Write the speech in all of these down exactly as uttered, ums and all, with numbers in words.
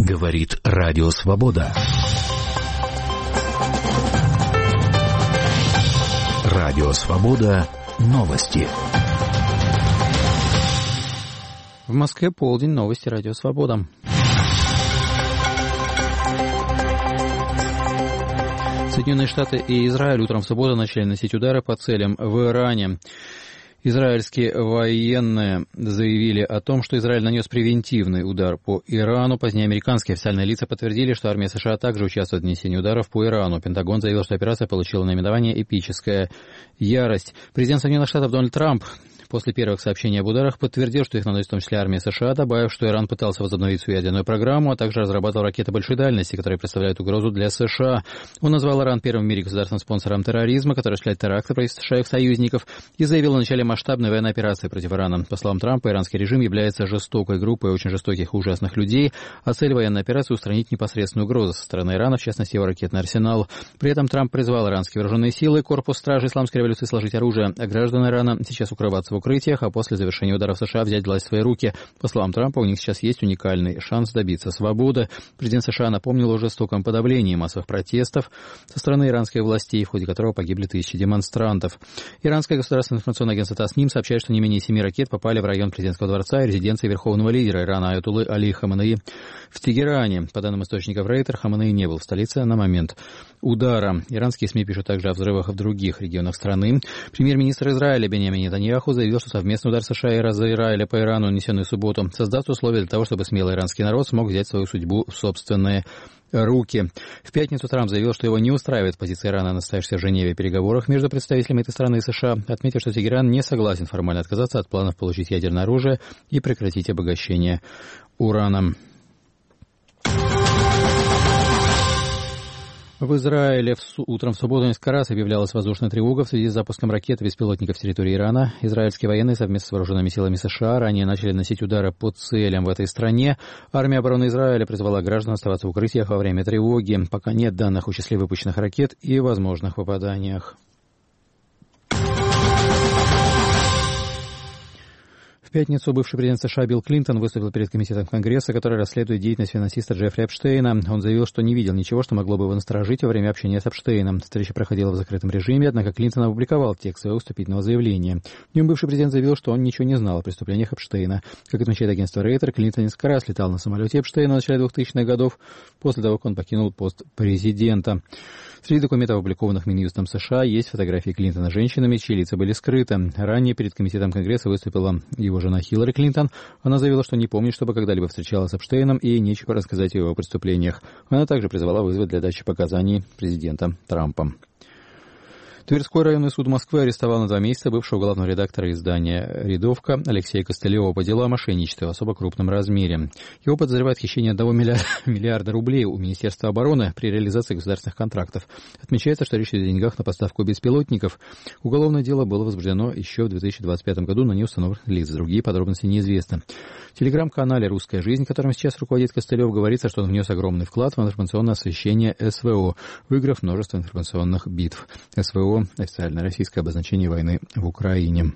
Говорит Радио Свобода. Радио Свобода. Новости. В Москве полдень. Новости Радио Свобода. Соединенные Штаты и Израиль утром в субботу начали наносить удары по целям в Иране. Израильские военные заявили о том, что Израиль нанес превентивный удар по Ирану. Позднее американские официальные лица подтвердили, что армия США также участвует в нанесении ударов по Ирану. Пентагон заявил, что операция получила наименование «Эпическая ярость». Президент Соединенных Штатов Дональд Трамп после первых сообщений об ударах подтвердил, что их наносит в том числе армия США, добавив, что Иран пытался возобновить свою ядерную программу, а также разрабатывал ракеты большой дальности, которые представляют угрозу для США. Он назвал Иран первым в мире государственным спонсором терроризма, который осуществляет теракты против США и их союзников, и заявил о начале масштабной военной операции против Ирана. По словам Трампа, иранский режим является жестокой группой очень жестоких и ужасных людей, а цель военной операции — устранить непосредственную угрозу со стороны Ирана, в частности его ракетный арсенал. При этом Трамп призвал иранские вооруженные силы, корпус стражи исламской революции сложить оружие, а граждан Ирана сейчас укрываться в укрытиях, а после завершения ударов США взять власть в свои руки. По словам Трампа, у них сейчас есть уникальный шанс добиться свободы. Президент США напомнил о жестоком подавлении массовых протестов со стороны иранской властей, в ходе которого погибли тысячи демонстрантов. Иранское государственное информационное агентство Тасним сообщает, что не менее семи ракет попали в район президентского дворца и резиденции верховного лидера Ирана Аятоллы Али Хаменеи в Тегеране. По данным источников Рейтер, Хаменеи не был в столице на момент удара. Иранские СМИ пишут также о взрывах в других регионах страны. Премьер-министр Израиля Биньямин Нетаньяху заявил, что совместный удар США и Израиля по Ирану, нанесенный в субботу, создаст условия для того, чтобы смелый иранский народ смог взять свою судьбу в собственные руки. В пятницу Трамп заявил, что его не устраивает позиция Ирана на состоявшихся в Женеве переговорах между представителями этой страны и США, отметив, что Тегеран не согласен формально отказаться от планов получить ядерное оружие и прекратить обогащение ураном. В Израиле в су- утром в субботу несколько раз объявлялась воздушная тревога в связи с запуском ракет и беспилотников с территории Ирана. Израильские военные совместно с вооруженными силами США ранее начали наносить удары по целям в этой стране. Армия обороны Израиля призвала граждан оставаться в укрытиях во время тревоги. Пока нет данных о числе выпущенных ракет и возможных попаданиях. В пятницу бывший президент США Билл Клинтон выступил перед комитетом Конгресса, который расследует деятельность финансиста Джеффри Эпштейна. Он заявил, что не видел ничего, что могло бы его насторожить во время общения с Эпштейном. Встреча проходила в закрытом режиме, однако Клинтон опубликовал текст своего вступительного заявления. В нем бывший президент заявил, что он ничего не знал о преступлениях Эпштейна. Как отмечает агентство Рейтер, Клинтон несколько раз летал на самолете Эпштейна в начале двухтысячных годов, после того, как он покинул пост президента. Среди документов, опубликованных Минюстом США, есть фотографии Клинтона с женщинами, чьи лица были скрыты. Ранее перед комитетом Конгресса выступила его жена Хиллари Клинтон. Она заявила, что не помнит, чтобы когда-либо встречалась с Эпштейном и нечего рассказать о его преступлениях. Она также призвала вызвать для дачи показаний президента Трампа. Тверской районный суд Москвы арестовал на два месяца бывшего главного редактора издания «Рядовка» Алексея Костылева по делу о мошенничестве в особо крупном размере. Его подозревают в хищении одного миллиарда рублей у Министерства обороны при реализации государственных контрактов. Отмечается, что речь идет о деньгах на поставку беспилотников. Уголовное дело было возбуждено еще в две тысячи двадцать пятом году на неустановленных лиц. Другие подробности неизвестны. В телеграм-канале «Русская жизнь», которым сейчас руководит Костылев, говорится, что он внес огромный вклад в информационное освещение СВО, выиграв множество информационных битв. СВО — официальное российское обозначение войны в Украине.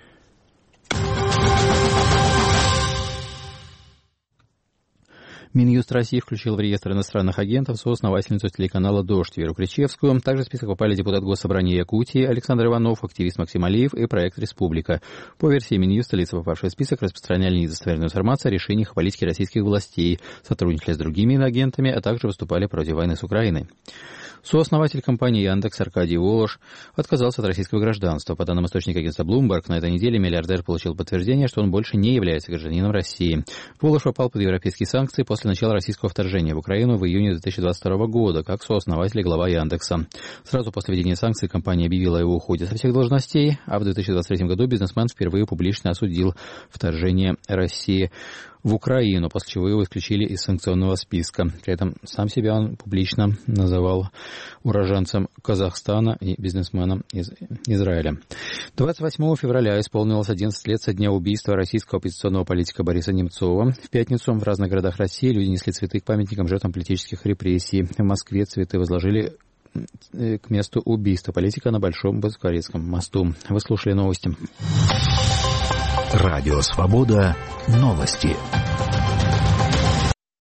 Минюст России включил в реестр иностранных агентов соосновательницу телеканала «Дождь» Веру Кричевскую. Также в список попали депутат Госсобрания Якутии Александр Иванов, активист Максим Алиев и проект «Республика». По версии Минюста, лица, попавшие в список, распространяли недостоверную информацию о решениях политики российских властей, сотрудничали с другими иноагентами, а также выступали против войны с Украиной. Сооснователь компании «Яндекс» Аркадий Волош отказался от российского гражданства. По данным источника агентства Bloomberg, на этой неделе миллиардер получил подтверждение, что он больше не является гражданином России. Волош попал под европейские санкции после начала российского вторжения в Украину в июне две тысячи двадцать второго года, как сооснователь и глава «Яндекса». Сразу после введения санкций компания объявила о его уходе со всех должностей, а в две тысячи двадцать третьем году бизнесмен впервые публично осудил вторжение России в Украину, после чего его исключили из санкционного списка. При этом сам себя он публично называл уроженцем Казахстана и бизнесменом из Израиля. двадцать восьмого февраля исполнилось одиннадцать лет со дня убийства российского оппозиционного политика Бориса Немцова. В пятницу в разных городах России люди несли цветы к памятникам жертвам политических репрессий. В Москве цветы возложили к месту убийства политика на Большом Боскворецком мосту. Вы слушали новости. Радио «Свобода». Новости.